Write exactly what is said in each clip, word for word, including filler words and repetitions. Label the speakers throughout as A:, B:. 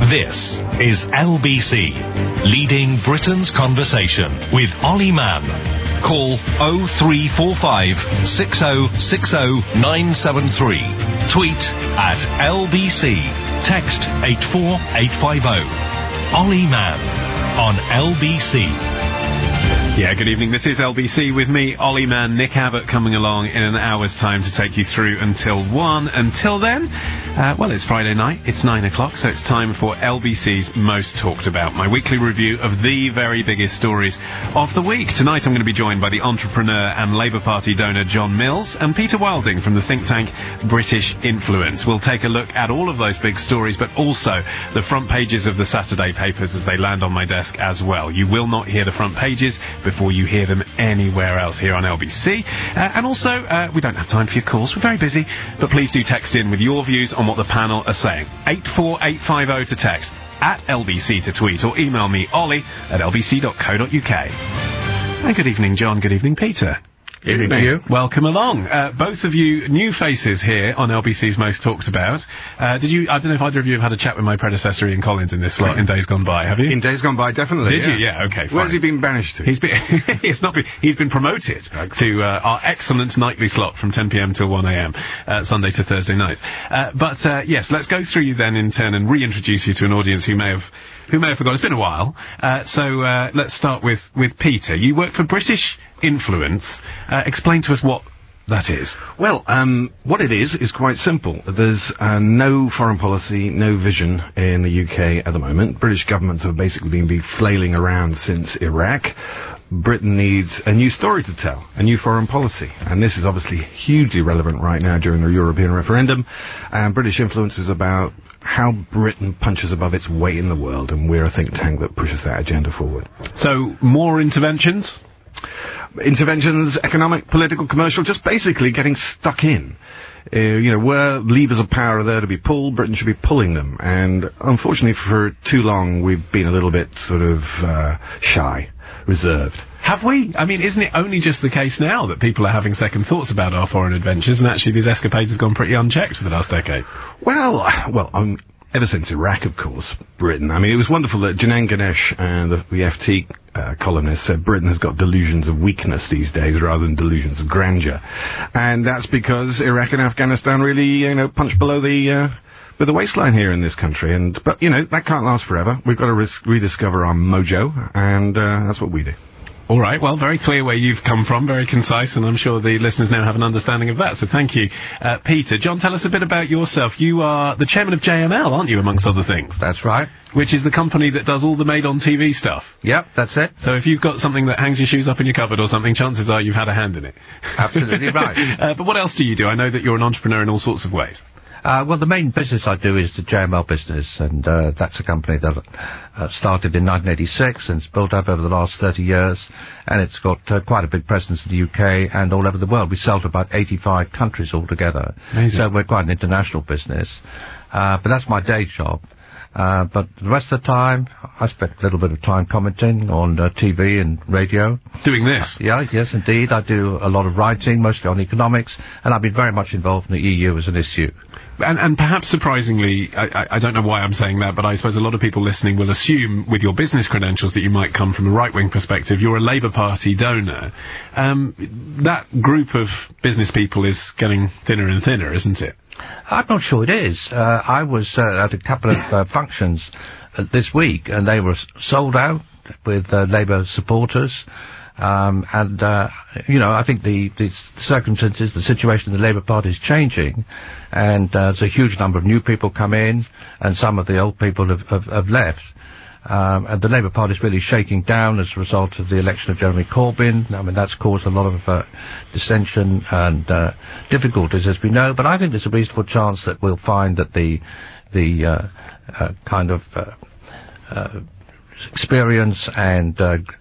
A: This is L B C, leading Britain's conversation with Ollie Mann. Call oh three four five, six oh six oh, nine seven three. Tweet at L B C. Text eight four eight five oh. Ollie Mann on L B C.
B: Yeah, good evening. This is L B C with me, Ollie Mann, Nick Abbott coming along in an hour's time to take you through until one. Until then, uh, well, it's Friday night. It's nine o'clock, so it's time for L B C's Most Talked About, my weekly review of the very biggest stories of the week. Tonight I'm going to be joined by the entrepreneur and Labour Party donor John Mills and Peter Wilding from the think tank British Influence. We'll take a look at all of those big stories, but also the front pages of the Saturday papers as they land on my desk as well. You will not hear the front pages before you hear them anywhere else here on L B C. Uh, and also, uh, we don't have time for your calls. We're very busy. But please do text in with your views on what the panel are saying. eight four eight five oh to text, at L B C to tweet, or email me, Ollie, at l b c dot co dot u k. And good evening, John. Good evening, Peter.
C: Good evening to you.
B: Welcome along. Uh, both of you new faces here on L B C's Most Talked About. Uh, did you, I don't know if either of you have had a chat with my predecessor Ian Collins in this slot in days gone by, have you?
C: In days gone by, definitely.
B: Did
C: yeah.
B: you? Yeah, okay, fine.
C: Where's he been banished to?
B: He's been, it's not been, he's been promoted to, uh, our excellent nightly slot from ten p m till one a m, uh, Sunday to Thursday night. Uh, but, uh, yes, let's go through you then in turn and reintroduce you to an audience who may have, who may have forgotten. It's been a while. Uh, so, uh, let's start with, with Peter. You work for British Influence. Uh, explain to us what that is.
C: Well, um, what it is is quite simple. There's uh, no foreign policy, no vision in the U K at the moment. British governments have basically been, been flailing around since Iraq. Britain needs a new story to tell, a new foreign policy. And this is obviously hugely relevant right now during the European referendum. And British Influence is about how Britain punches above its weight in the world, and we're a think tank that pushes that agenda forward.
B: So, more interventions?
C: Interventions, economic, political, commercial, just basically getting stuck in. Uh, you know, where levers of power are there to be pulled, Britain should be pulling them. And unfortunately for too long, we've been a little bit sort of uh, shy, reserved.
B: Have we? I mean, isn't it only just the case now that people are having second thoughts about our foreign adventures, and actually these escapades have gone pretty unchecked for the last decade?
C: Well, well, um, ever since Iraq, of course, Britain. I mean, it was wonderful that Janan Ganesh, uh, the, the F T uh, columnist, said Britain has got delusions of weakness these days rather than delusions of grandeur. And that's because Iraq and Afghanistan really, you know, punch below the, uh, with the waistline here in this country. And, but, you know, that can't last forever. We've got to ris- rediscover our mojo, and, uh, that's what we do.
B: All right, well, very clear where you've come from, very concise, and I'm sure the listeners now have an understanding of that, so thank you. Uh, Peter, John, tell us a bit about yourself. You are the chairman of J M L, aren't you, amongst other things?
D: That's right.
B: Which is the company that does all the made-on-T V stuff.
D: Yep, that's it.
B: So if you've got something that hangs your shoes up in your cupboard or something, chances are you've had a hand in it.
D: Absolutely right.
B: Uh, but what else do you do? I know that you're an entrepreneur in all sorts of ways.
D: Uh, well, the main business I do is the J M L business, and uh, that's a company that uh, started in nineteen eighty-six and it's built up over the last thirty years, and it's got uh, quite a big presence in the U K and all over the world. We sell to about eighty-five countries altogether.
B: Amazing.
D: So we're quite an international business. Uh, but that's my day job. Uh, but the rest of the time, I spend a little bit of time commenting on uh, T V and radio.
B: Doing this?
D: Uh, yeah, yes, indeed. I do a lot of writing, mostly on economics, and I've been very much involved in the E U as an issue.
B: And, and perhaps surprisingly, I, I, I don't know why I'm saying that, but I suppose a lot of people listening will assume with your business credentials that you might come from a right-wing perspective. You're a Labour Party donor. Um, that group of business people is getting thinner and thinner, isn't it?
D: I'm not sure it is. Uh, I was uh, at a couple of uh, functions uh, this week, and they were s- sold out with uh, Labour supporters. Um, and, uh, you know, I think the, the circumstances, the situation in the Labour Party is changing, and uh, there's a huge number of new people come in, and some of the old people have, have, have left. Um, and the Labour Party is really shaking down as a result of the election of Jeremy Corbyn. I mean, that's caused a lot of uh, dissension and uh, difficulties, as we know. But I think there's a reasonable chance that we'll find that the the uh, uh, kind of uh, uh, experience and uh,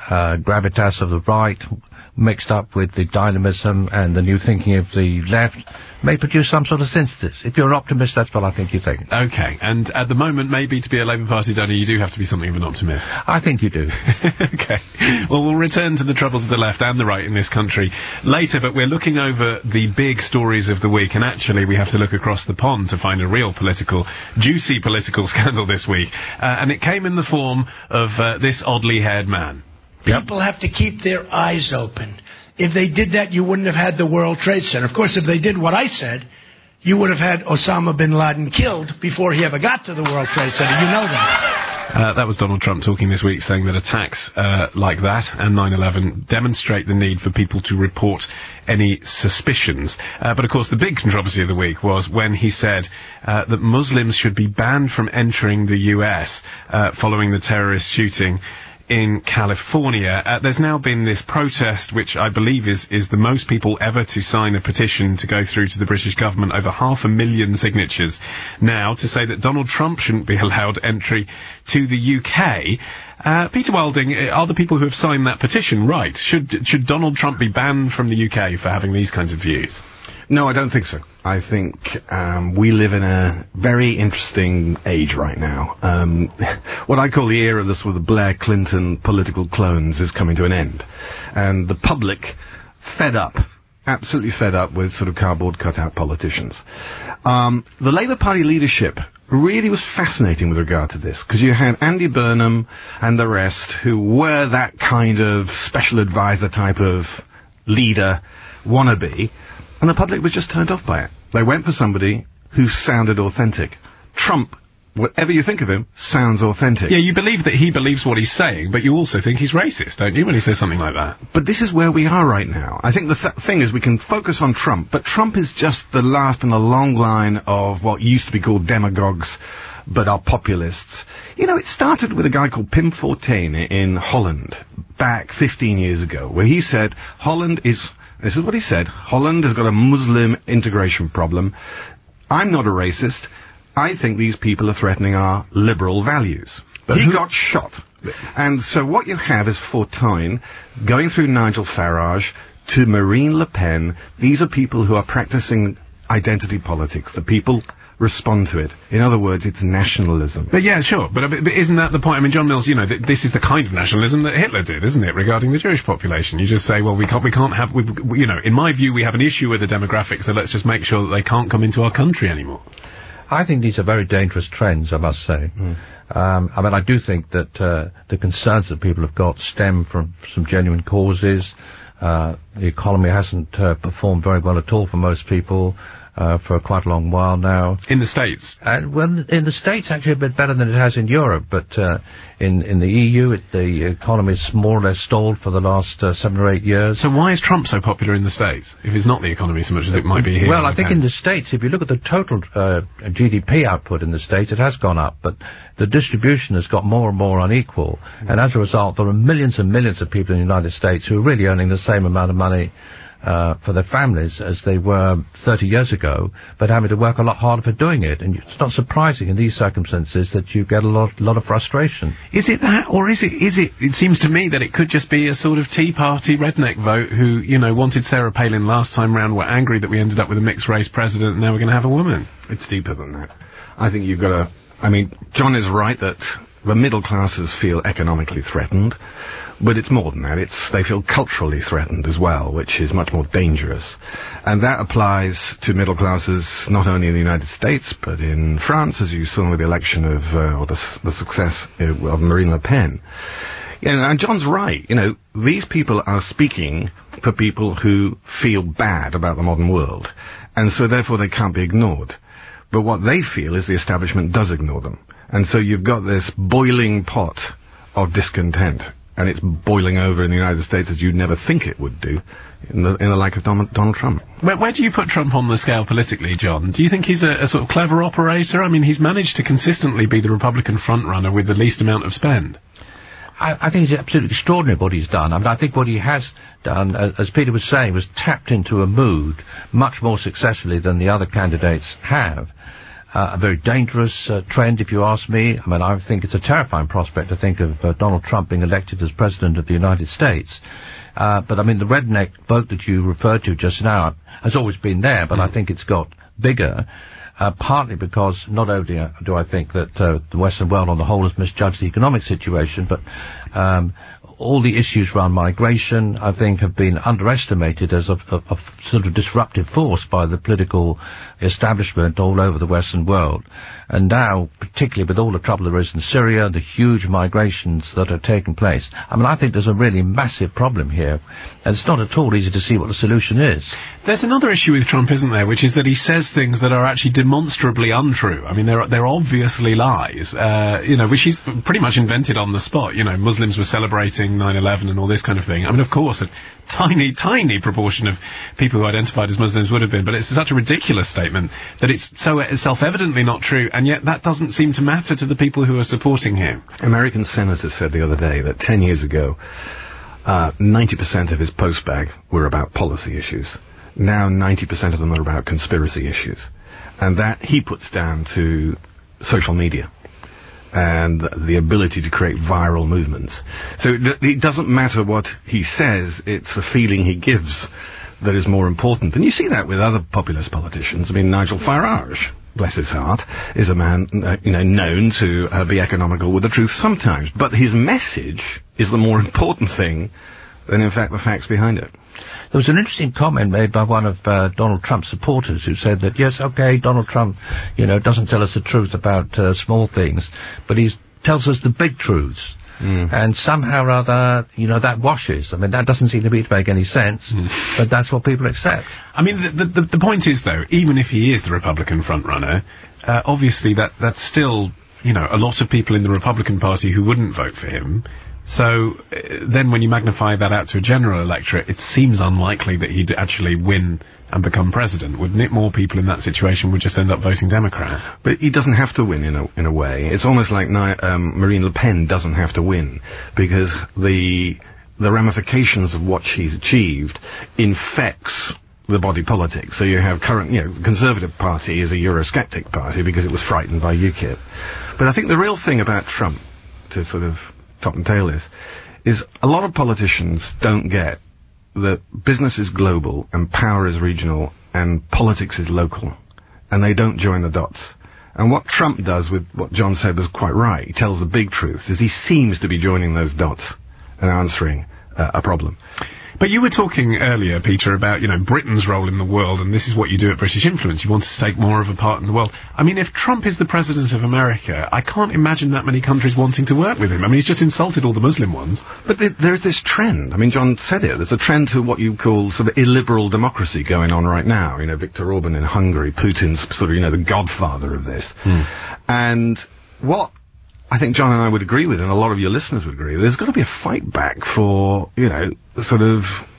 D: uh, gravitas of the right, mixed up with the dynamism and the new thinking of the left, may produce some sort of synthesis. If you're an optimist, that's what I think you think.
B: Okay, and at the moment, maybe to be a Labour Party donor, you do have to be something of an optimist.
D: I think you do.
B: Okay. Well, we'll return to the troubles of the left and the right in this country later, but we're looking over the big stories of the week, and actually we have to look across the pond to find a real political, juicy political scandal this week. Uh, and it came in the form of uh, this oddly haired man.
E: People have to keep their eyes open. If they did that, you wouldn't have had the World Trade Center. Of course, if they did what I said, you would have had Osama bin Laden killed before he ever got to the World Trade Center. You know that.
B: Uh, that was Donald Trump talking this week, saying that attacks uh, like that and nine eleven demonstrate the need for people to report any suspicions. Uh, but of course, the big controversy of the week was when he said uh, that Muslims should be banned from entering the U S uh, following the terrorist shooting in California. Uh, there's now been this protest, which I believe is, is the most people ever to sign a petition to go through to the British government, over half a million signatures now, to say that Donald Trump shouldn't be allowed entry to the U K. Uh, Peter Wilding, are the people who have signed that petition right? Should, should Donald Trump be banned from the U K for having these kinds of views?
C: No, I don't think so. I think um, we live in a very interesting age right now. Um, what I call the era of the sort of Blair Clinton political clones is coming to an end. And the public, fed up, absolutely fed up with sort of cardboard cutout politicians. Um, the Labour Party leadership really was fascinating with regard to this, because you had Andy Burnham and the rest who were that kind of special advisor type of leader wannabe, and the public was just turned off by it. They went for somebody who sounded authentic. Trump, whatever you think of him, sounds authentic.
B: Yeah, you believe that he believes what he's saying, but you also think he's racist, don't you, when he says something like that?
C: But this is where we are right now. I think the th- thing is we can focus on Trump, but Trump is just the last in a long line of what used to be called demagogues, but are populists. You know, it started with a guy called Pim Fortuyn in Holland back fifteen years ago, where he said Holland is... This is what he said. Holland has got a Muslim integration problem. I'm not a racist. I think these people are threatening our liberal values. But he who- got shot. And so what you have is Fortuyn going through Nigel Farage to Marine Le Pen. These are people who are practicing identity politics. The people respond to it. In other words, it's nationalism.
B: But yeah, sure. But, but isn't that the point? I mean, John Mills, you know, th- this is the kind of nationalism that Hitler did, isn't it, regarding the Jewish population? You just say, well, we can't, we can't have, we, we, you know, in my view, we have an issue with the demographics, so let's just make sure that they can't come into our country anymore.
D: I think these are very dangerous trends, I must say. Mm. Um, I mean, I do think that uh, the concerns that people have got stem from some genuine causes. Uh, the economy hasn't uh, performed very well at all for most people. Uh, for quite a long while now.
B: In the States?
D: Uh, well, in the States, actually a bit better than it has in Europe, but uh, in, in the E U, it, the economy is more or less stalled for the last uh, seven or eight years.
B: So why is Trump so popular in the States, if it's not the economy so much as it might be here?
D: Well, I think in the States, if you look at the total uh, G D P output in the States, it has gone up, but the distribution has got more and more unequal, mm. and as a result, there are millions and millions of people in the United States who are really earning the same amount of money Uh, for their families as they were thirty years ago, but having to work a lot harder for doing it. And it's not surprising in these circumstances that you get a lot, lot of frustration.
B: Is it that, or is it, is it, it seems to me that it could just be a sort of Tea Party redneck vote who, you know, wanted Sarah Palin last time round, were angry that we ended up with a mixed race president, and now we're going to have a woman.
C: It's deeper than that. I think you've got to, I mean, John is right that the middle classes feel economically threatened. But it's more than that. It's, they feel culturally threatened as well, which is much more dangerous. And that applies to middle classes not only in the United States, but in France, as you saw with the election of, uh, or the, the success of Marine Le Pen. You know, and John's right. You know, these people are speaking for people who feel bad about the modern world. And so therefore they can't be ignored. But what they feel is the establishment does ignore them. And so you've got this boiling pot of discontent. And it's boiling over in the United States as you'd never think it would do in the, in the like of Donald, Donald Trump.
B: Where, where do you put Trump on the scale politically, John? Do you think he's a, a sort of clever operator? I mean, he's managed to consistently be the Republican frontrunner with the least amount of spend.
D: I, I think it's absolutely extraordinary what he's done. I mean, I think what he has done, uh, as Peter was saying, was tapped into a mood much more successfully than the other candidates have. uh, a very dangerous uh, trend, if you ask me. I mean, I think it's a terrifying prospect to think of uh, Donald Trump being elected as President of the United States. Uh, but I mean, the redneck vote that you referred to just now has always been there, but mm. I think it's got bigger. Uh, partly because not only uh, do I think that uh, the Western world on the whole has misjudged the economic situation, but um, all the issues around migration, I think, have been underestimated as a, a, a sort of disruptive force by the political establishment all over the Western world. And now, particularly with all the trouble there is in Syria, the huge migrations that are taking place, I mean, I think there's a really massive problem here, and it's not at all easy to see what the solution is.
B: There's another issue with Trump, isn't there, which is that he says things that are actually demonstrably untrue. I mean, they're they're obviously lies, uh, you know, which he's pretty much invented on the spot. You know, Muslims were celebrating nine eleven and all this kind of thing. I mean, of course, a tiny, tiny proportion of people who identified as Muslims would have been, but it's such a ridiculous statement that it's so self-evidently not true, and yet that doesn't seem to matter to the people who are supporting him.
C: American senator said the other day that ten years ago, uh, ninety percent of his postbag were about policy issues. Now ninety percent of them are about conspiracy issues. And that he puts down to social media and the ability to create viral movements. So it, it doesn't matter what he says, it's the feeling he gives that is more important. And you see that with other populist politicians. I mean, Nigel Farage, bless his heart, is a man, uh, you know, known to uh, be economical with the truth sometimes. But his message is the more important thing than, in fact, the facts behind it.
D: There was an interesting comment made by one of uh, Donald Trump's supporters who said that, yes, okay, Donald Trump, you know, doesn't tell us the truth about uh, small things, but he tells us the big truths. Mm. And somehow or other, you know, that washes. I mean, that doesn't seem to me to make any sense, mm. but that's what people accept.
B: I mean, the, the, the point is, though, even if he is the Republican frontrunner, uh, obviously that that's still, you know, a lot of people in the Republican Party who wouldn't vote for him. So uh, then when you magnify that out to a general electorate, it seems unlikely that he'd actually win and become president, wouldn't it? More people in that situation would just end up voting Democrat.
C: But he doesn't have to win in a in a way. It's almost like um, Marine Le Pen doesn't have to win, because the the ramifications of what she's achieved infects the body politic. So you have current, you know, the Conservative Party is a Eurosceptic party because it was frightened by UKIP. But I think the real thing about Trump, to sort of top and tail is, is a lot of politicians don't get that business is global and power is regional and politics is local, and they don't join the dots. And what Trump does, with what John said was quite right, he tells the big truths, is he seems to be joining those dots and answering uh, a problem.
B: But you were talking earlier, Peter, about, you know, Britain's role in the world, and this is what you do at British Influence. You want to take more of a part in the world. I mean, if Trump is the president of America, I can't imagine that many countries wanting to work with him. I mean, he's just insulted all the Muslim ones.
C: But th- there's this trend. I mean, John said it. There's a trend to what you call sort of illiberal democracy going on right now. You know, Viktor Orban in Hungary, Putin's sort of, you know, the godfather of this. Hmm. And what I think John and I would agree with, and a lot of your listeners would agree, there's got to be a fight back for, you know, sort of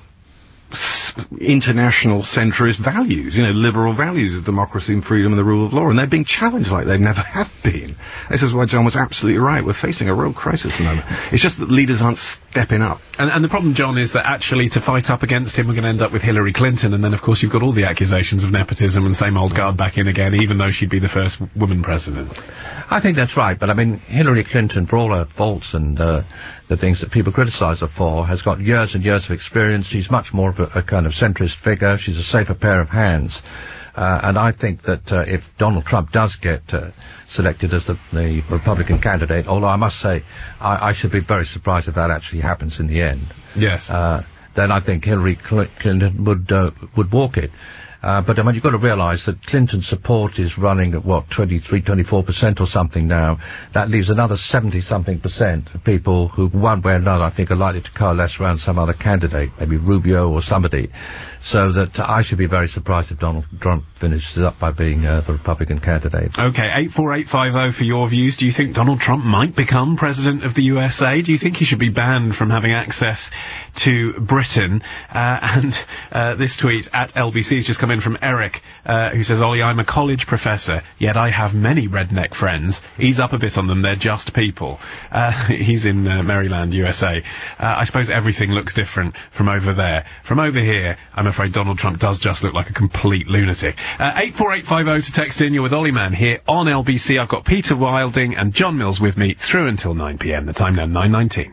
C: s- international centrist values, you know, liberal values of democracy and freedom and the rule of law, and they're being challenged like they never have been. This is why John was absolutely right. We're facing a real crisis at the moment. It's just that leaders aren't stepping up.
B: And, and the problem, John, is that actually to fight up against him, we're going to end up with Hillary Clinton, and then, of course, you've got all the accusations of nepotism and same old guard back in again, even though she'd be the first woman president.
D: I think that's right, but I mean, Hillary Clinton, for all her faults and uh, the things that people criticise her for, has got years and years of experience. She's much more of a, a kind of centrist figure. She's a safer pair of hands. Uh, and I think that uh, if Donald Trump does get uh, selected as the, the Republican candidate, although I must say I, I should be very surprised if that actually happens in the end.
B: Yes.
D: Uh, then I think Hillary Clinton would uh, would walk it. Uh, but I mean, you've got to realise that Clinton's support is running at, what, twenty-three, twenty-four percent or something now. That leaves another seventy-something percent of people who, one way or another, I think are likely to coalesce around some other candidate, maybe Rubio or somebody. So that uh, I should be very surprised if Donald Trump finishes up by being uh, the Republican candidate.
B: Okay, eight four eight five oh for your views. Do you think Donald Trump might become president of the U S A? Do you think he should be banned from having access to Britain? Uh, and uh, this tweet at L B C has just come in from Eric, uh, who says, Ollie, I'm a college professor, yet I have many redneck friends. Ease up a bit on them, they're just people. Uh, he's in uh, Maryland, U S A. Uh, I suppose everything looks different from over there. From over here, I'm afraid Donald Trump does just look like a complete lunatic. Uh, eight four eight five oh to text in. You're with Ollie Mann here on L B C. I've got Peter Wilding and John Mills with me through until nine p m. The time now, nine nineteen.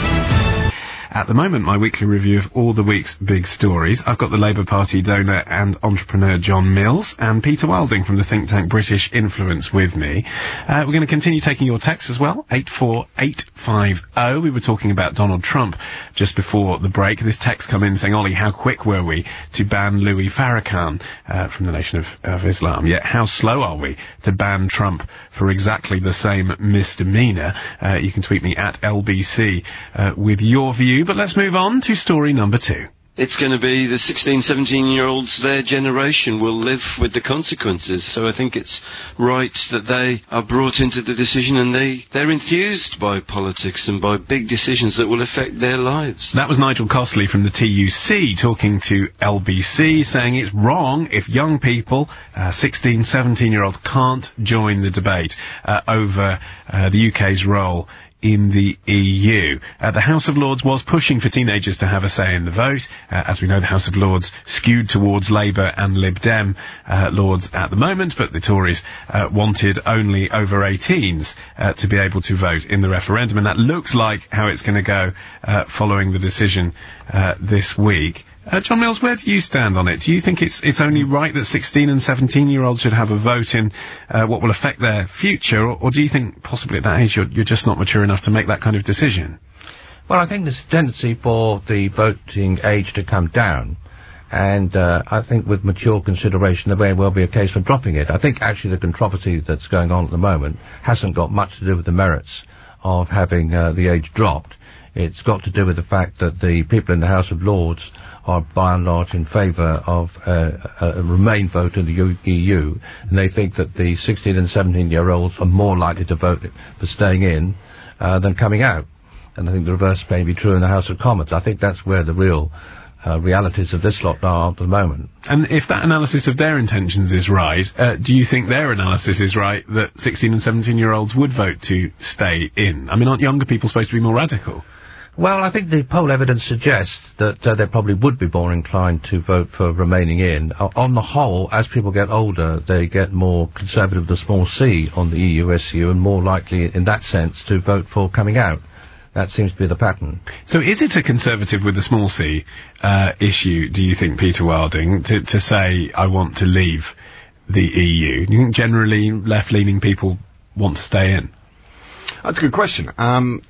B: At the moment, my weekly review of all the week's big stories. I've got the Labour Party donor and entrepreneur John Mills and Peter Wilding from the think tank British Influence with me. Uh, we're going to continue taking your texts as well. eight four eight five oh. We were talking about Donald Trump just before the break. This text come in saying, Ollie, how quick were we to ban Louis Farrakhan uh, from the Nation of, of Islam? Yet how slow are we to ban Trump for exactly the same misdemeanor? Uh, you can tweet me at L B C uh, with your view. But let's move on to story number two.
F: It's going to be the sixteen, seventeen-year-olds, their generation will live with the consequences. So I think it's right that they are brought into the decision and they, they're enthused by politics and by big decisions that will affect their lives.
B: That was Nigel Costley from the T U C talking to L B C, saying it's wrong if young people, uh, sixteen, seventeen-year-olds, can't join the debate uh, over uh, the U K's role in the E U. Uh, the House of Lords was pushing for teenagers to have a say in the vote. Uh, as we know, the House of Lords skewed towards Labour and Lib Dem uh, Lords at the moment, but the Tories uh, wanted only over eighteens uh, to be able to vote in the referendum, and that looks like how it's going to go uh, following the decision uh, this week. Uh, John Mills, where do you stand on it? Do you think it's it's only right that sixteen and seventeen-year-olds should have a vote in uh, what will affect their future, or, or do you think possibly at that age you're, you're just not mature enough to make that kind of decision?
D: Well, I think there's a tendency for the voting age to come down, and uh, I think with mature consideration there may well be a case for dropping it. I think actually the controversy that's going on at the moment hasn't got much to do with the merits of having uh, the age dropped. It's got to do with the fact that the people in the House of Lords are by and large in favour of uh, a Remain vote in the E U, and they think that the sixteen and seventeen-year-olds are more likely to vote for staying in uh, than coming out. And I think the reverse may be true in the House of Commons. I think that's where the real uh, realities of this lot are at the moment.
B: And if that analysis of their intentions is right, uh, do you think their analysis is right that sixteen and seventeen-year-olds would vote to stay in? I mean, aren't younger people supposed to be more radical?
D: Well, I think the poll evidence suggests that uh, they probably would be more inclined to vote for remaining in. Uh, on the whole, as people get older, they get more conservative, the small c, on the E U S U, and more likely, in that sense, to vote for coming out. That seems to be the pattern.
B: So is it a conservative with the small c uh, issue, do you think, Peter Wilding, to, to say, I want to leave the E U? Do you think generally left-leaning people want to stay in?
C: That's a good question. Um...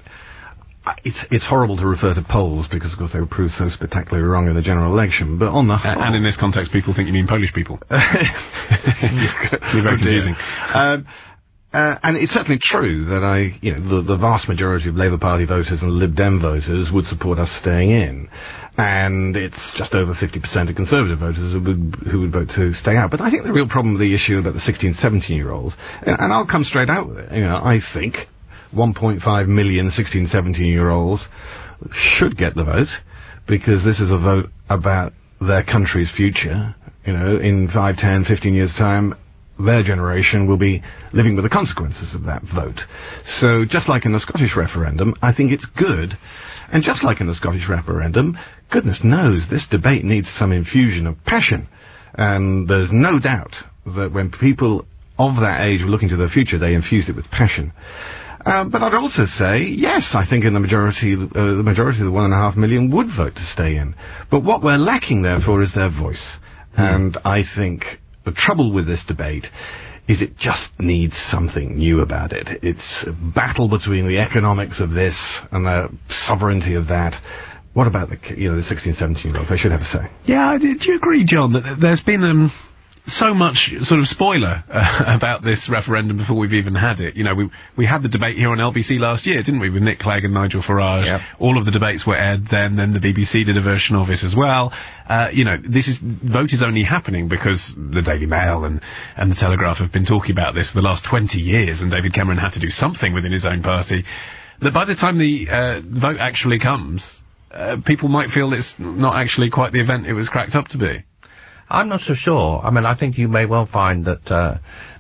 C: It's it's horrible to refer to polls because, of course, they were proved so spectacularly wrong in the general election. But on the whole,
B: uh, and in this context, people think you mean Polish people. You're very
C: oh
B: confusing.
C: Um, uh, and it's certainly true that I, you know, the, the vast majority of Labour Party voters and Lib Dem voters would support us staying in, and it's just over fifty percent of Conservative voters who would who would vote to stay out. But I think the real problem with the issue about the sixteen, seventeen-year-olds, and, and I'll come straight out with it. You know, I think one point five million sixteen, seventeen-year-olds should get the vote, because this is a vote about their country's future. You know, in five, ten, fifteen years' time, their generation will be living with the consequences of that vote. So, just like in the Scottish referendum, I think it's good. And just like in the Scottish referendum, goodness knows this debate needs some infusion of passion. And there's no doubt that when people of that age were looking to their future, they infused it with passion. Uh, but I'd also say, yes, I think in the majority, uh, the majority of the one and a half million would vote to stay in. But what we're lacking, therefore, is their voice. Mm. And I think the trouble with this debate is it just needs something new about it. It's a battle between the economics of this and the sovereignty of that. What about the, you know, the sixteen, seventeen-year-olds? They should have a say.
B: Yeah, do you agree, John, that there's been, um, so much sort of spoiler uh, about this referendum before we've even had it? You know, we we had the debate here on L B C last year, didn't we, with Nick Clegg and Nigel Farage?
D: Yep.
B: All of the debates were aired then, then the B B C did a version of it as well. Uh, you know, this is, vote is only happening because the Daily Mail and, and the Telegraph have been talking about this for the last twenty years, and David Cameron had to do something within his own party. That by the time the uh, vote actually comes, uh, people might feel it's not actually quite the event it was cracked up to be.
D: I'm not so sure. I mean, I think you may well find that uh,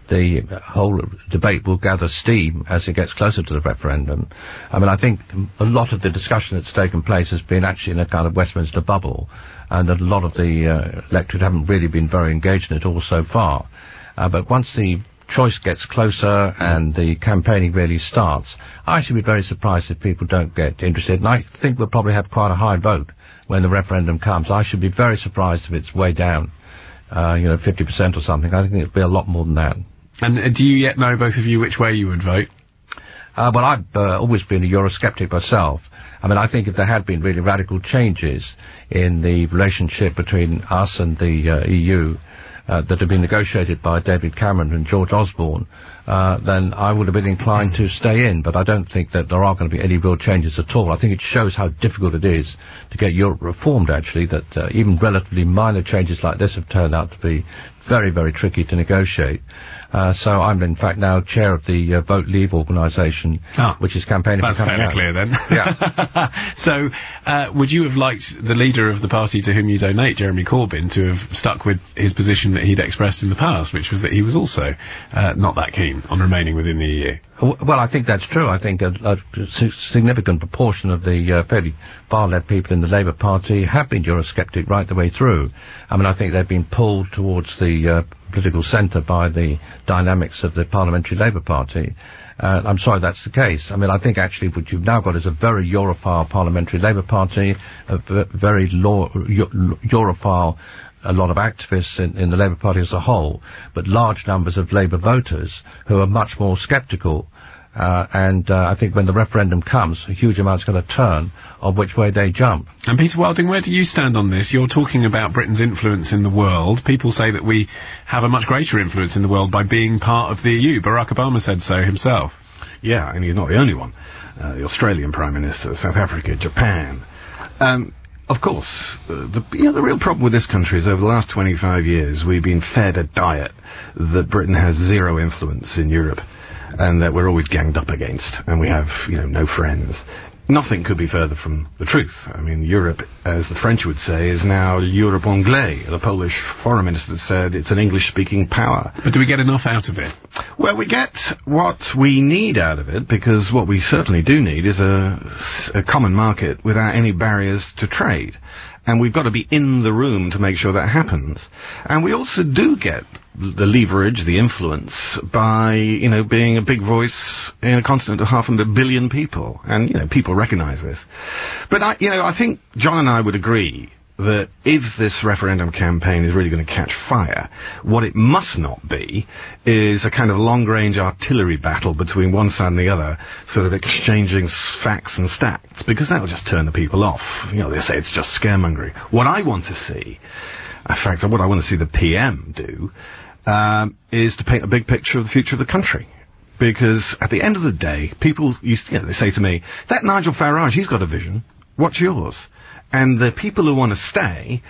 D: the whole debate will gather steam as it gets closer to the referendum. I mean, I think a lot of the discussion that's taken place has been actually in a kind of Westminster bubble, and a lot of the uh, electorate haven't really been very engaged in it all so far. Uh, but once the choice gets closer and the campaigning really starts, I should be very surprised if people don't get interested, and I think we'll probably have quite a high vote when the referendum comes. I should be very surprised if it's way down, uh, you know, fifty percent or something. I think it'll be a lot more than that.
B: And uh, do you yet know, both of you, which way you would vote?
D: Uh, well, I've uh, always been a Eurosceptic myself. I mean, I think if there had been really radical changes in the relationship between us and the uh, E U uh, that had been negotiated by David Cameron and George Osborne, uh, then I would have been inclined to stay in. But I don't think that there are going to be any real changes at all. I think it shows how difficult it is to get Europe reformed, actually, that uh, even relatively minor changes like this have turned out to be very, very tricky to negotiate. Uh, so I'm, in fact, now chair of the uh, Vote Leave organisation,
B: oh,
D: which is campaigning
B: for coming out. That's fairly clear, then.
D: Yeah.
B: So, uh, would you have liked the leader of the party to whom you donate, Jeremy Corbyn, to have stuck with his position that he'd expressed in the past, which was that he was also uh, not that keen on remaining within the E U?
D: Well, I think that's true. I think a, a significant proportion of the uh, fairly far-left people in the Labour Party have been Eurosceptic right the way through. I mean, I think they've been pulled towards the uh, political centre by the dynamics of the Parliamentary Labour Party. Uh, I'm sorry that's the case. I mean, I think actually what you've now got is a very Europhile Parliamentary Labour Party, a v- very law, Europhile, a lot of activists in, in the Labour Party as a whole, but large numbers of Labour voters who are much more sceptical. Uh, and uh, I think when the referendum comes, a huge amount's going to turn on which way they jump.
B: And Peter Wilding, where do you stand on this? You're talking about Britain's influence in the world. People say that we have a much greater influence in the world by being part of the E U. Barack Obama said so himself.
C: Yeah, and he's not the only one. Uh, the Australian Prime Minister, South Africa, Japan. Um, Of course, uh, the, you know, the real problem with this country is over the last twenty-five years we've been fed a diet that Britain has zero influence in Europe and that we're always ganged up against and we have, you know, no friends. Nothing could be further from the truth. I mean, Europe, as the French would say, is now Europe Anglais. The Polish foreign minister said it's an English-speaking power.
B: But do we get enough out of it?
C: Well, we get what we need out of it, because what we certainly do need is a, a common market without any barriers to trade. And we've got to be in the room to make sure that happens. And we also do get the leverage, the influence, by, you know, being a big voice in a continent of half a billion people. And, you know, people recognize this. But, I, you know, I think John and I would agree that if this referendum campaign is really going to catch fire, what it must not be is a kind of long-range artillery battle between one side and the other, sort of exchanging facts and stats, because that'll just turn the people off. You know, they say it's just scaremongering. What I want to see, in fact, what I want to see the P M do, um, is to paint a big picture of the future of the country. Because at the end of the day, people, used to, you know, they say to me, that Nigel Farage, he's got a vision. What's yours? And the people who want to stay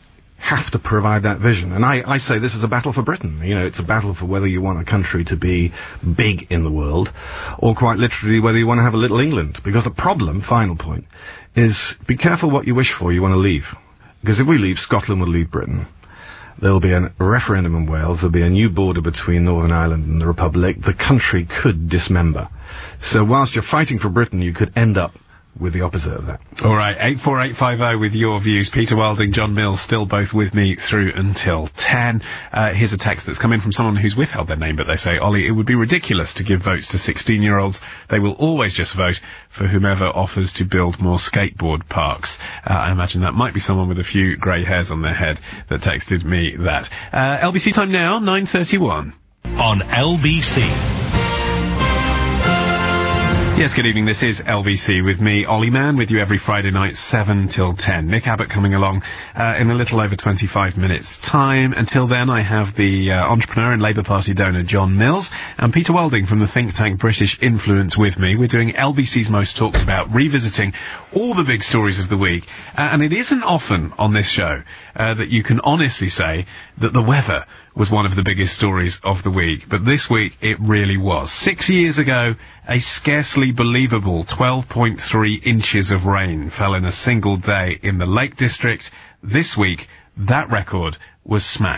C: have to provide that vision. And I, I say this is a battle for Britain. You know, it's a battle for whether you want a country to be big in the world, or quite literally whether you want to have a little England. Because the problem, final point, is be careful what you wish for, you want to leave. Because if we leave, Scotland will leave Britain. There'll be a referendum in Wales, there'll be a new border between Northern Ireland and the Republic. The country could dismember. So whilst you're fighting for Britain, you could end up with the opposite of that.
B: All right, eight four eight five oh with your views. Peter Wilding, John Mills, still both with me through until ten. Uh, here's a text that's come in from someone who's withheld their name, but they say, Ollie, it would be ridiculous to give votes to sixteen-year-olds. They will always just vote for whomever offers to build more skateboard parks. Uh, I imagine that might be someone with a few grey hairs on their head that texted me that. Uh, L B C time now, nine thirty-one.
A: On L B C.
B: Yes, good evening. This is L B C with me, Ollie Mann, with you every Friday night, seven till ten. Nick Abbott coming along uh, in a little over twenty-five minutes' time. Until then, I have the uh, entrepreneur and Labour Party donor John Mills and Peter Wilding from the think tank British Influence with me. We're doing L B C's Most Talked About, revisiting all the big stories of the week. Uh, and it isn't often on this show uh, that you can honestly say that the weather was one of the biggest stories of the week. But this week, it really was. Six years ago, a scarcely believable twelve point three inches of rain fell in a single day in the Lake District. This week, that record was smashed.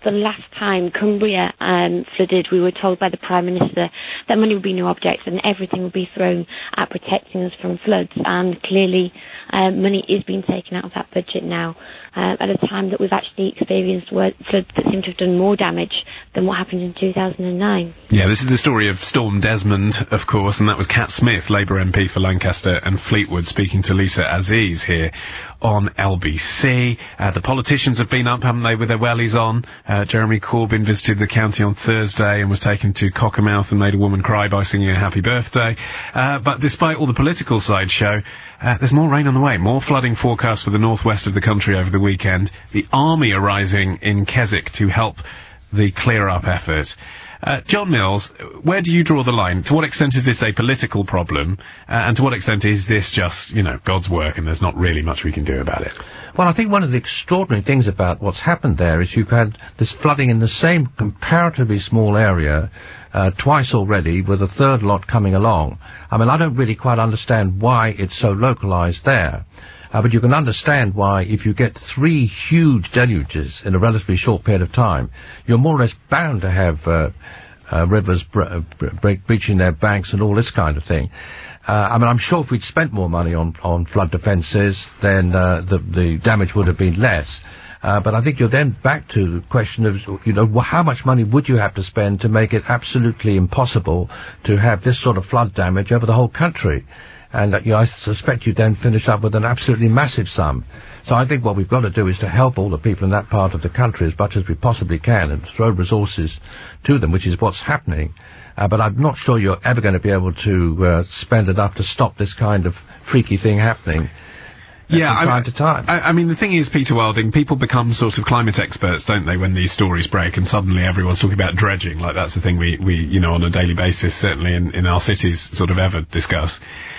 G: the last time Cumbria um, flooded, we were told by the Prime Minister that money would be no object and everything would be thrown at protecting us from floods. And clearly, um, money is being taken out of that budget now, uh, at a time that we've actually experienced floods that seem to have done more damage than what happened in two thousand nine.
B: Yeah, this is the story of Storm Desmond, of course, and that was Cat Smith, Labour M P for Lancaster and Fleetwood, speaking to Lisa Aziz here on L B C. Uh, the politicians have been up, haven't they, with their wellies on. Uh, Jeremy Corbyn visited the county on Thursday and was taken to Cockermouth and made a woman cry by singing a happy birthday. Uh, but despite all the political sideshow, uh, there's more rain on the way. More flooding forecast for the northwest of the country over the weekend. The army arriving in Keswick to help the clear-up effort. Uh, John Mills, where do you draw the line? To what extent is this a political problem, uh, and to what extent is this just, you know, God's work and there's not really much we can do about it?
D: Well, I think one of the extraordinary things about what's happened there is you've had this flooding in the same comparatively small area uh, twice already, with a third lot coming along. I mean, I don't really quite understand why it's so localized there. Uh, but you can understand why, if you get three huge deluges in a relatively short period of time, you're more or less bound to have uh, uh, rivers bre- bre- breaching their banks and all this kind of thing. Uh, I mean, I'm sure if we'd spent more money on, on flood defences, then uh, the, the damage would have been less. Uh, but I think you're then back to the question of, you know, how much money would you have to spend to make it absolutely impossible to have this sort of flood damage over the whole country? And, uh, you know, I suspect you then finish up with an absolutely massive sum. So I think what we've got to do is to help all the people in that part of the country as much as we possibly can and throw resources to them, which is what's happening. Uh, but I'm not sure you're ever going to be able to uh, spend enough to stop this kind of freaky thing happening.
B: Yeah,
D: from time
B: I,
D: to time.
B: I, I mean, the thing is, Peter Wilding, people become sort of climate experts, don't they, when these stories break, and suddenly everyone's talking about dredging, like that's the thing we, we you know, on a daily basis, certainly in, in our cities, sort of ever discuss.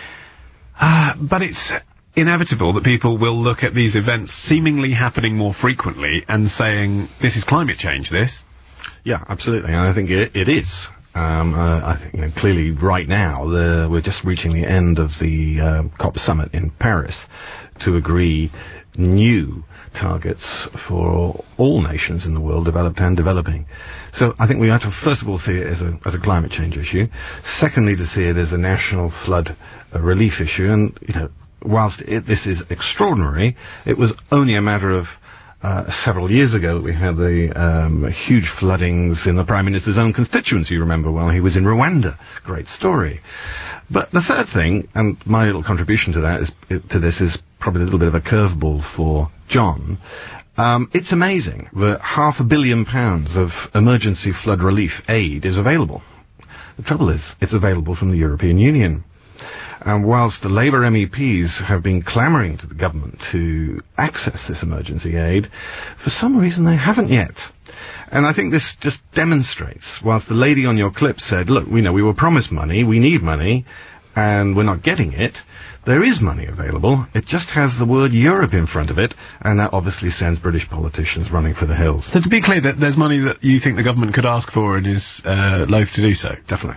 B: Uh, but it's inevitable that people will look at these events seemingly happening more frequently and saying, this is climate change, this.
C: Yeah, absolutely, and I think it, it is. Um, uh, I think, you know, clearly right now the, we're just reaching the end of the uh, COP summit in Paris to agree new targets for all nations in the world, developed and developing. So I think we have to first of all see it as a as a climate change issue. Secondly, to see it as a national flood uh, relief issue. And you know, whilst it, this is extraordinary, it was only a matter of Uh, several years ago that we had the um, huge floodings in the Prime Minister's own constituency, you remember, while he was in Rwanda. Great story. But the third thing, and my little contribution to that is, to this is probably a little bit of a curveball for John. Um, it's amazing that half a billion pounds of emergency flood relief aid is available. The trouble is, it's available from the European Union. And whilst the Labour M E Ps have been clamouring to the government to access this emergency aid, for some reason they haven't yet. And I think this just demonstrates, whilst the lady on your clip said, look, we know we were promised money, we need money, and we're not getting it, there is money available. It just has the word Europe in front of it, and that obviously sends British politicians running for the hills.
B: So to be clear, that there's money that you think the government could ask for and is uh, loath to do so?
C: Definitely.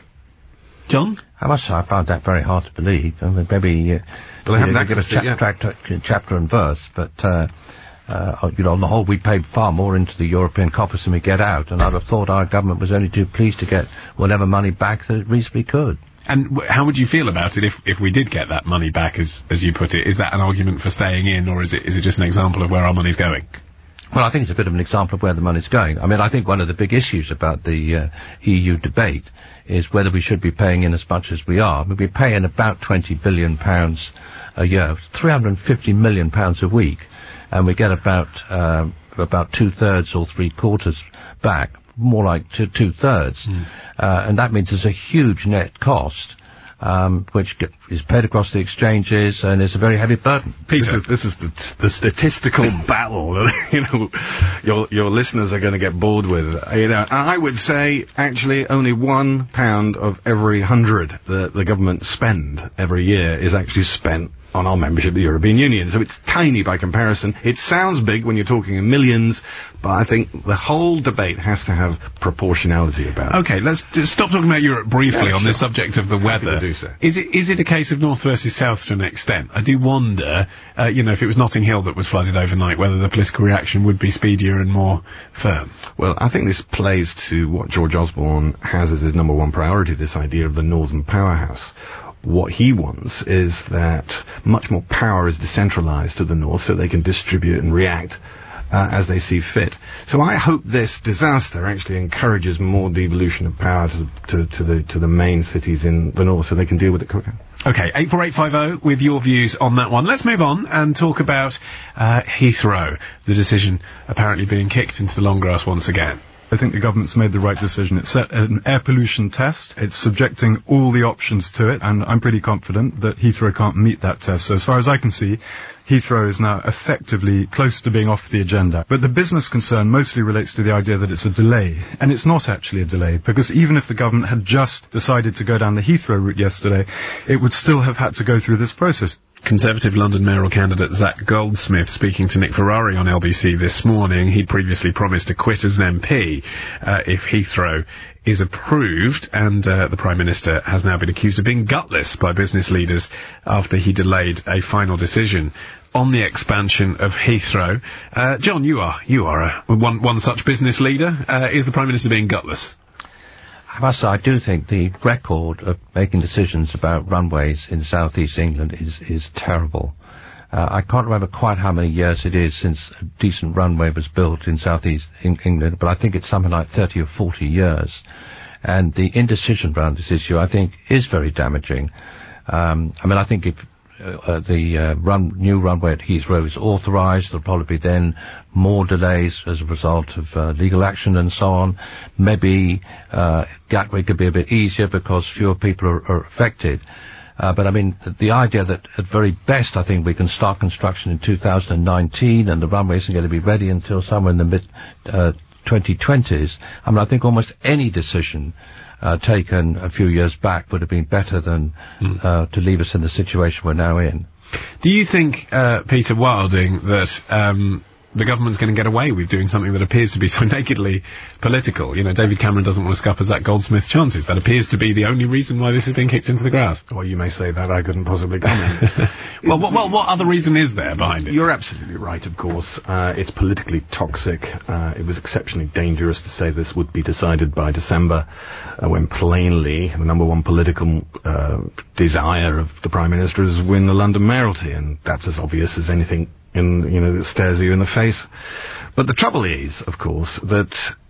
B: John?
D: I must say, I found that very hard to believe. I mean, maybe uh,
C: well, they haven't
D: you give a
C: accessed it yet.
D: chapter, chapter and verse, but uh, uh, you know, on the whole, we paid far more into the European coffers than we get out, and I'd have thought our government was only too pleased to get whatever money back that it reasonably could.
B: And w- how would you feel about it if if we did get that money back, as as you put it? Is that an argument for staying in, or is it is it just an example of where our money's going?
D: Well, I think it's a bit of an example of where the money's going. I mean, I think one of the big issues about the uh, E U debate is whether we should be paying in as much as we are. I mean, we pay in about twenty billion pounds a year, three hundred fifty million pounds a week, and we get about uh, about two-thirds or three-quarters back, more like two, two-thirds. Mm. Uh, and that means there's a huge net cost, um, which get, is paid across the exchanges, and it's a very heavy burden.
C: Peter, this is, this is the, the statistical battle that, you know, your your listeners are going to get bored with. You know, I would say actually only one pound of every hundred that the government spend every year is actually spent on our membership of the European Union. So it's tiny by comparison. It sounds big when you're talking in millions, but I think the whole debate has to have proportionality about it.
B: Okay, let's just stop talking about Europe briefly
C: Yeah,
B: on
C: sure.
B: this subject of the
C: Happy
B: weather.
C: to do so.
B: Is it is it a case of north versus south to an extent? I do wonder, uh, you know, if it was Notting Hill that was flooded overnight, whether the political reaction would be speedier and more firm.
C: Well, I think this plays to what George Osborne has as his number one priority, this idea of the Northern Powerhouse. What he wants is that much more power is decentralized to the North so they can distribute and react uh, as they see fit. So I hope this disaster actually encourages more devolution of power to, to, to the to the main cities in the North so they can deal with it quicker.
B: Okay, eight four eight five zero with your views on that one. Let's move on and talk about uh, Heathrow, the decision apparently being kicked into the long grass once again.
H: I think the government's made the right decision. It's set an air pollution test. It's subjecting all the options to it, and I'm pretty confident that Heathrow can't meet that test. So as far as I can see, Heathrow is now effectively close to being off the agenda. But the business concern mostly relates to the idea that it's a delay. And it's not actually a delay, because even if the government had just decided to go down the Heathrow route yesterday, it would still have had to go through this process.
B: Conservative London mayoral candidate Zach Goldsmith speaking to Nick Ferrari on L B C this morning. He'd previously promised to quit as an M P uh, if Heathrow is approved, and uh, the Prime Minister has now been accused of being gutless by business leaders after he delayed a final decision on the expansion of Heathrow. Uh, John, you are you are a, one one such business leader. Uh, is the Prime Minister being gutless?
D: I must say, I do think the record of making decisions about runways in southeast England is is terrible. Uh, I can't remember quite how many years it is since a decent runway was built in southeast in England, but I think it's something like thirty or forty years. And the indecision around this issue, I think, is very damaging. Um, I mean, I think if uh, the uh, run, new runway at Heathrow is authorised, there'll probably be then more delays as a result of uh, legal action and so on. Maybe uh, Gatwick could be a bit easier because fewer people are, are affected. Uh, but I mean, the, the idea that at very best, I think we can start construction in two thousand nineteen and the runway isn't going to be ready until somewhere in the mid uh, twenty twenties. I mean, I think almost any decision uh, taken a few years back would have been better than mm. uh, to leave us in the situation we're now in.
B: Do you think, uh, Peter Wilding, that um, the government's going to get away with doing something that appears to be so nakedly political? You know, David Cameron doesn't want to scupper Zach Goldsmith's chances. That appears to be the only reason why this has been kicked into the grass.
C: Well, you may say that. I couldn't possibly comment.
B: well, what, well, what other reason is there behind it?
C: You're absolutely right, of course. Uh, it's politically toxic. Uh, it was exceptionally dangerous to say this would be decided by December, uh, when plainly the number one political uh, desire of the Prime Minister is to win the London mayoralty, and that's as obvious as anything in, you know, that stares you in the face. But the trouble is, of course, that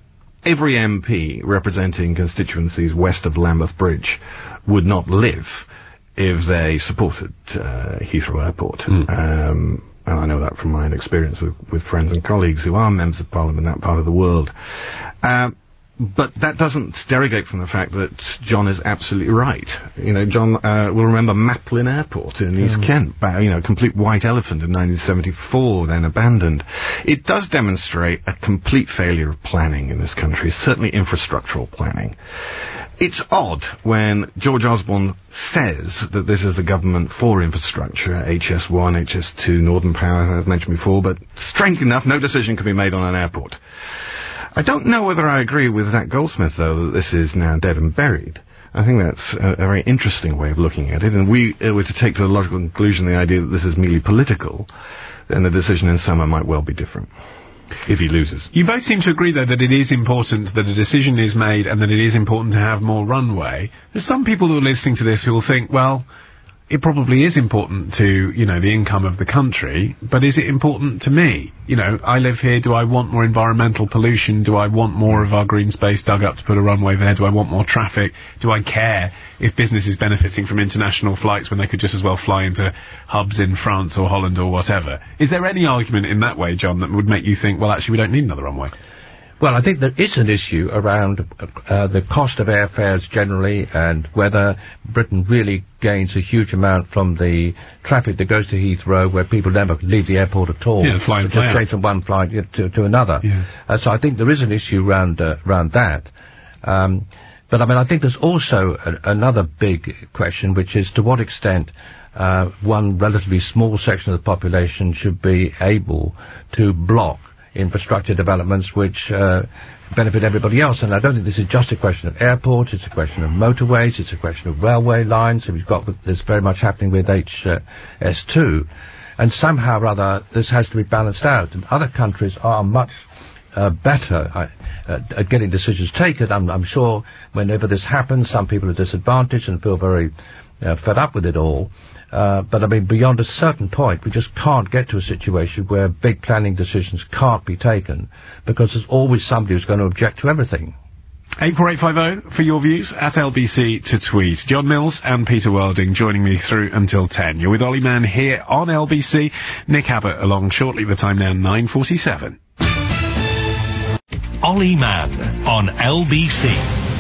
C: every M P representing constituencies west of Lambeth Bridge would not live if they supported uh, Heathrow Airport. Mm. Um, and I know that from my own experience with, with friends and colleagues who are members of Parliament in that part of the world. Um, But that doesn't derogate from the fact that John is absolutely right. You know, John uh, will remember Maplin Airport in East mm. Kent, you know, a complete white elephant in nineteen seventy-four, then abandoned. It does demonstrate a complete failure of planning in this country, certainly infrastructural planning. It's odd when George Osborne says that this is the government for infrastructure, H S one, H S two, Northern Power, as mentioned before, but strange enough, no decision can be made on an airport. I don't know whether I agree with Zach Goldsmith, though, that this is now dead and buried. I think that's a, a very interesting way of looking at it, and we uh, were to take to the logical conclusion the idea that this is merely political, then the decision in summer might well be different, if he loses.
B: You both seem to agree, though, that it is important that a decision is made and that it is important to have more runway. There's some people who are listening to this who will think, well, it probably is important to, you know, the income of the country, but is it important to me? You know, I live here, do I want more environmental pollution? Do I want more of our green space dug up to put a runway there? Do I want more traffic? Do I care if business is benefiting from international flights when they could just as well fly into hubs in France or Holland or whatever? Is there any argument in that way, John, that would make you think, well, actually, we don't need another runway?
D: Well, I think there is an issue around uh, the cost of airfares generally and whether Britain really gains a huge amount from the traffic that goes to Heathrow, where people never leave the airport at all.
B: Yeah, fly and fly
D: just straight from one flight to, to another.
B: Yeah.
D: Uh, so I think there is an issue around, uh, around that. Um, but I mean, I think there's also a, another big question, which is to what extent uh, one relatively small section of the population should be able to block infrastructure developments which uh, benefit everybody else. And I don't think this is just a question of airports, it's a question of motorways, it's a question of railway lines, and we've got this very much happening with H S two. And somehow or other, this has to be balanced out. And other countries are much uh, better uh, at, at getting decisions taken. I'm, I'm sure whenever this happens, some people are disadvantaged and feel very uh, fed up with it all. Uh, but I mean, beyond a certain point, we just can't get to a situation where big planning decisions can't be taken, because there's always somebody who's going to object to everything.
B: eight four eight five oh for your views, at L B C to tweet. John Mills and Peter Welding joining me through until ten. You're with Ollie Mann here on L B C. Nick Abbott along shortly. The time now nine forty-seven.
A: Ollie Mann on L B C.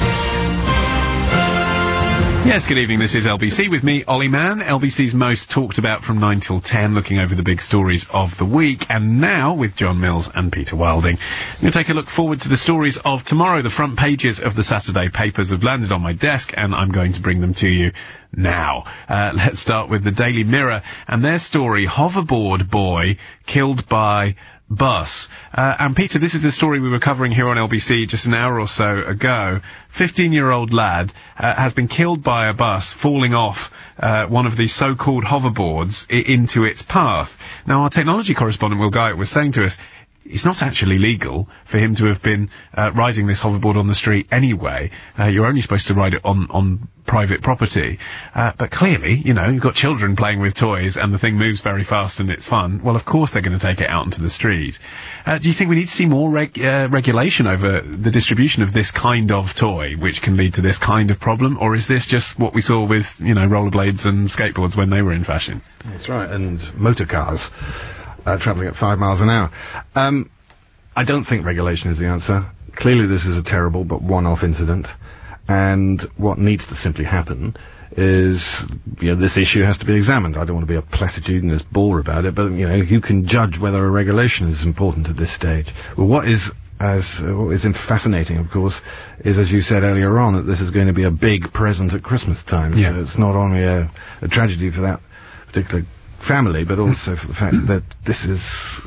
B: Yes, good evening. This is L B C with me, Ollie Mann. L B C's most talked about from nine till ten, looking over the big stories of the week. And now, with John Mills and Peter Welding, I'm going to take a look forward to the stories of tomorrow. The front pages of the Saturday papers have landed on my desk, and I'm going to bring them to you now. Uh, let's start with the Daily Mirror and their story, Hoverboard Boy Killed by Bus. Uh, and Peter, this is the story we were covering here on L B C just an hour or so ago. fifteen-year-old lad uh, has been killed by a bus falling off uh, one of these so-called hoverboards I- into its path. Now, our technology correspondent, Will Guyatt, was saying to us, it's not actually legal for him to have been uh, riding this hoverboard on the street anyway. Uh, you're only supposed to ride it on, on private property. Uh, but clearly, you know, you've got children playing with toys and the thing moves very fast and it's fun. Well, of course they're going to take it out into the street. Uh, do you think we need to see more reg- uh, regulation over the distribution of this kind of toy, which can lead to this kind of problem? Or is this just what we saw with, you know, rollerblades and skateboards when they were in fashion?
C: That's right, and motor cars. Uh, travelling at five miles an hour. Um, I don't think regulation is the answer. Clearly this is a terrible but one-off incident, and what needs to simply happen is, you know, this issue has to be examined. I don't want to be a platitudinous bore about it, but, you know, you can judge whether a regulation is important at this stage. Well, what is as uh, what is fascinating, of course, is, as you said earlier on, that this is going to be a big present at Christmas time.
B: Yeah.
C: So it's not only a, a tragedy for that particular family, but also for the fact that this is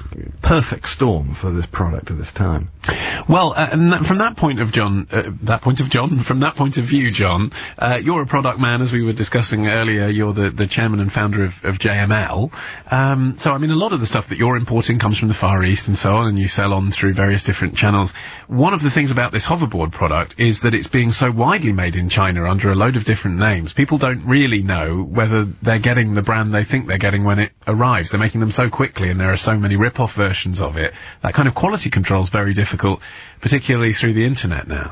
C: perfect storm for this product at this time.
B: Well, uh, and that, from that point of John, uh, that point of John, from that point of view, John, uh, you're a product man, as we were discussing earlier. You're the, the chairman and founder of, of J M L. Um, so, I mean, a lot of the stuff that you're importing comes from the Far East and so on, and you sell on through various different channels. One of the things about this hoverboard product is that it's being so widely made in China under a load of different names. People don't really know whether they're getting the brand they think they're getting when it arrives. They're making them so quickly, and there are so many rip-off versions of it. That kind of quality control is very difficult, particularly through the internet now.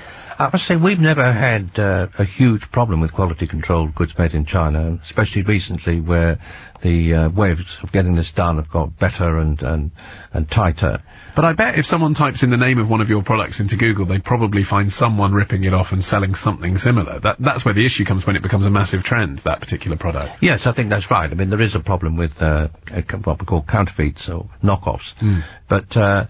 D: I must say, we've never had uh, a huge problem with quality control goods made in China, especially recently, where the uh, ways of getting this done have got better and, and, and tighter.
B: But I bet if someone types in the name of one of your products into Google, they'd probably find someone ripping it off and selling something similar. That, that's where the issue comes when it becomes a massive trend, that particular product.
D: Yes, I think that's right. I mean, there is a problem with uh, what we call counterfeits or knockoffs. Mm. But uh,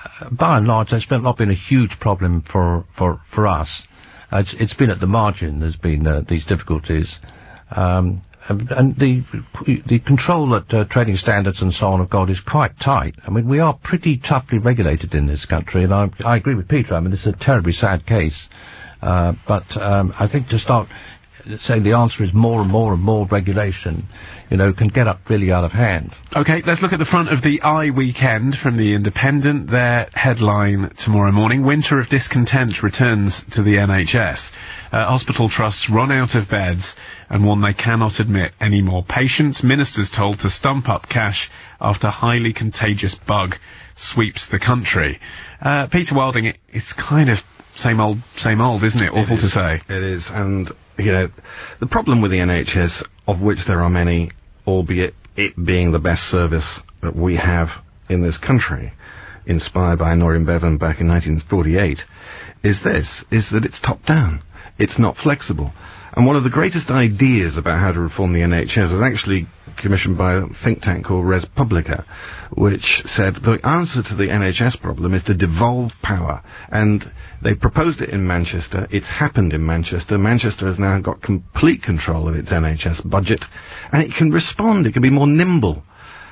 D: by and large, there's not been a huge problem for, for, for us. Uh, it's, it's been at the margin. There's been uh, these difficulties. Um, and, and the the control that uh, trading standards and so on have got is quite tight. I mean, we are pretty toughly regulated in this country, and I, I agree with Peter. I mean, it's a terribly sad case. Uh, but um, I think to start saying the answer is more and more and more regulation, you know, can get up really out of hand.
B: Okay, let's look at the front of the I Weekend from The Independent. Their headline tomorrow morning, Winter of Discontent returns to the N H S. Uh, hospital trusts run out of beds and one they cannot admit any more patients. Ministers told to stump up cash after highly contagious bug sweeps the country. Uh, Peter Welding, it, it's kind of same old, same old, isn't it? Awful
C: it is,
B: to say.
C: It is, and, you know, the problem with the N H S, of which there are many, albeit it being the best service that we have in this country, inspired by Noreen Bevan back in nineteen forty-eight, is this, is that it's top down. It's not flexible. And one of the greatest ideas about how to reform the N H S was actually commissioned by a think tank called Res Publica, which said the answer to the N H S problem is to devolve power. And they proposed it in Manchester. It's happened in Manchester. Manchester has now got complete control of its N H S budget, and it can respond. It can be more nimble.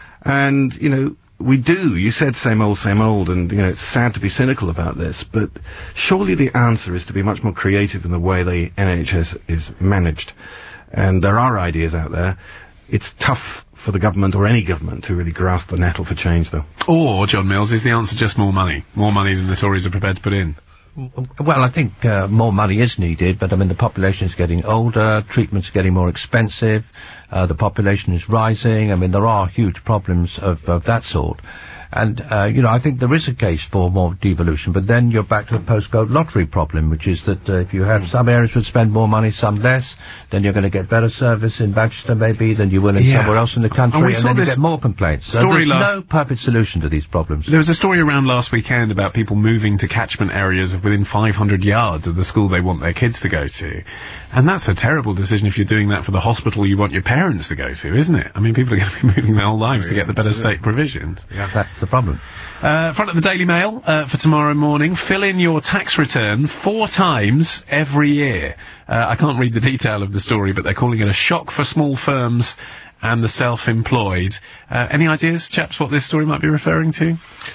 C: And, you know, we do. You said same old, same old, and, you know, it's sad to be cynical about this, but surely the answer is to be much more creative in the way the N H S is managed. And there are ideas out there. It's tough for the government, or any government, to really grasp the nettle for change, though.
B: Or, John Mills, is the answer just more money? More money than the Tories are prepared to put in?
D: Well, I think uh, more money is needed, but I mean the population is getting older, treatment's getting more expensive, uh, the population is rising. I mean there are huge problems of, of that sort. And, uh, you know, I think there is a case for more devolution, but then you're back to the postcode lottery problem, which is that uh, if you have some areas would spend more money, some less, then you're going to get better service in Manchester maybe than you will in
B: yeah.
D: somewhere else in the country,
B: and,
D: and then you get more complaints. So
B: story
D: there's
B: last
D: no perfect solution to these problems.
B: There was a story around last weekend about people moving to catchment areas of within five hundred yards of the school they want their kids to go to. And that's a terrible decision if you're doing that for the hospital you want your parents to go to, isn't it? I mean, people are going to be moving their whole lives to get the better state provisions.
D: Yeah, that's the problem.
B: Uh, front of the Daily Mail, uh, for tomorrow morning, fill in your tax return four times every year. Uh, I can't read the detail of the story, but they're calling it a shock for small firms and the self-employed. Uh, any ideas, chaps, what this story might be referring to?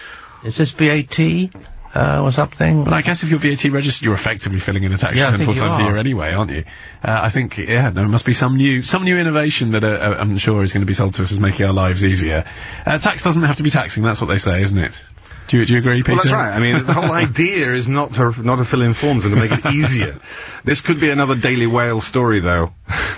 D: Is this V A T? Uh, or something.
B: But I guess if you're V A T registered, you're effectively filling in a tax
D: yeah,
B: return four times
D: are.
B: a year anyway, aren't you? Uh, I think, yeah, there must be some new, some new innovation that uh, I'm sure is going to be sold to us as making our lives easier. Uh, tax doesn't have to be taxing, that's what they say, isn't it? Do you, do you agree, Peter?
C: Well, that's right. I mean, the whole idea is not to, not to fill in forms and to make it easier. This could be another Daily Whale story, though.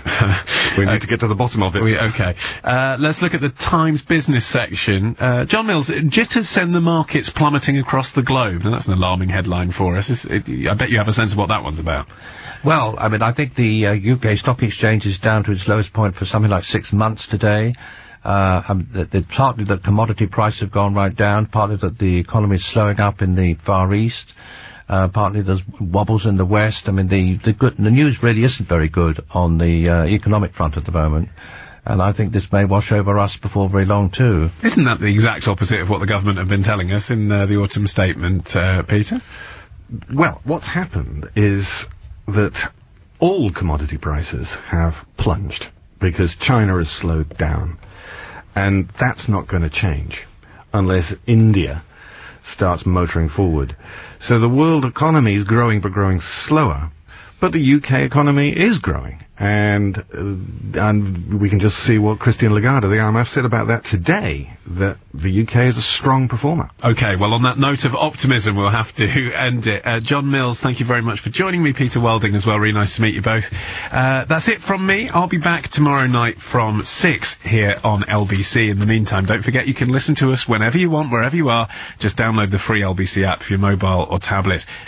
C: We need uh, to get to the bottom of it.
B: We, okay. Uh, let's look at the Times business section. Uh, John Mills, jitters send the markets plummeting across the globe. Now, that's an alarming headline for us. It, I bet you have a sense of what that one's about.
D: Well, I mean, I think the uh, U K stock exchange is down to its lowest point for something like six months today. Uh, um, the, the, partly that commodity prices have gone right down, partly that the economy is slowing up in the Far East, uh, partly there's wobbles in the West. I mean, the, the good, the news really isn't very good on the, uh, economic front at the moment. And I think this may wash over us before very long too.
B: Isn't that the exact opposite of what the government have been telling us in, uh, the autumn statement, uh, Peter?
C: Well, what's happened is that all commodity prices have plunged because China has slowed down. And that's not going to change unless India starts motoring forward. So the world economy is growing, but growing slower. But the U K economy is growing. And uh, and we can just see what Christine Lagarde of the I M F said about that today, that the U K is a strong performer.
B: Okay, well, on that note of optimism, we'll have to end it. Uh, John Mills, thank you very much for joining me. Peter Welding as well, really nice to meet you both. Uh, that's it from me. I'll be back tomorrow night from six here on L B C. In the meantime, don't forget you can listen to us whenever you want, wherever you are. Just download the free L B C app for your mobile or tablet.